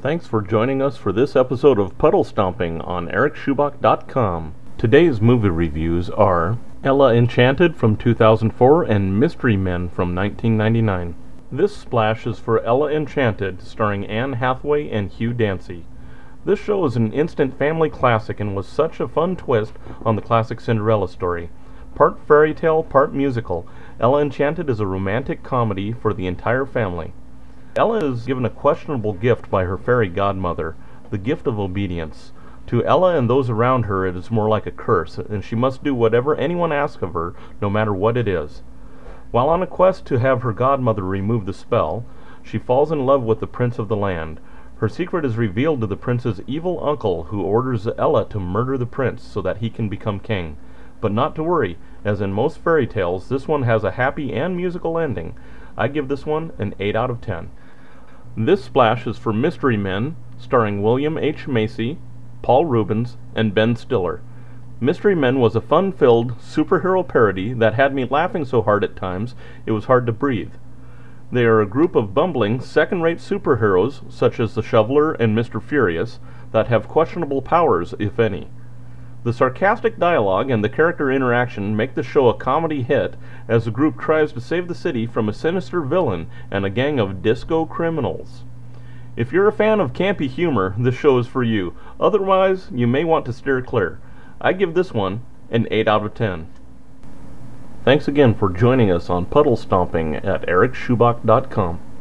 Thanks for joining us for this episode of Puddle Stomping on EricSchubach.com. Today's movie reviews are Ella Enchanted from 2004 and Mystery Men from 1999. This splash is for Ella Enchanted, starring Anne Hathaway and Hugh Dancy. This show is an instant family classic and was such a fun twist on the classic Cinderella story. Part fairy tale, part musical, Ella Enchanted is a romantic comedy for the entire family. Ella is given a questionable gift by her fairy godmother, the gift of obedience. To Ella and those around her it is more like a curse, and she must do whatever anyone asks of her, no matter what it is. While on a quest to have her godmother remove the spell, she falls in love with the prince of the land. Her secret is revealed to the prince's evil uncle, who orders Ella to murder the prince so that he can become king. But not to worry, as in most fairy tales, this one has a happy and musical ending. I give this one an 8 out of 10. This splash is for Mystery Men, starring William H. Macy, Paul Reubens, and Ben Stiller. Mystery Men was a fun-filled superhero parody that had me laughing so hard at times it was hard to breathe. They are a group of bumbling, second-rate superheroes, such as the Shoveler and Mr. Furious, that have questionable powers, if any. The sarcastic dialogue and the character interaction make the show a comedy hit as the group tries to save the city from a sinister villain and a gang of disco criminals. If you're a fan of campy humor, this show is for you. Otherwise, you may want to steer clear. I give this one an 8 out of 10. Thanks again for joining us on Puddle Stomping at EricSchubach.com.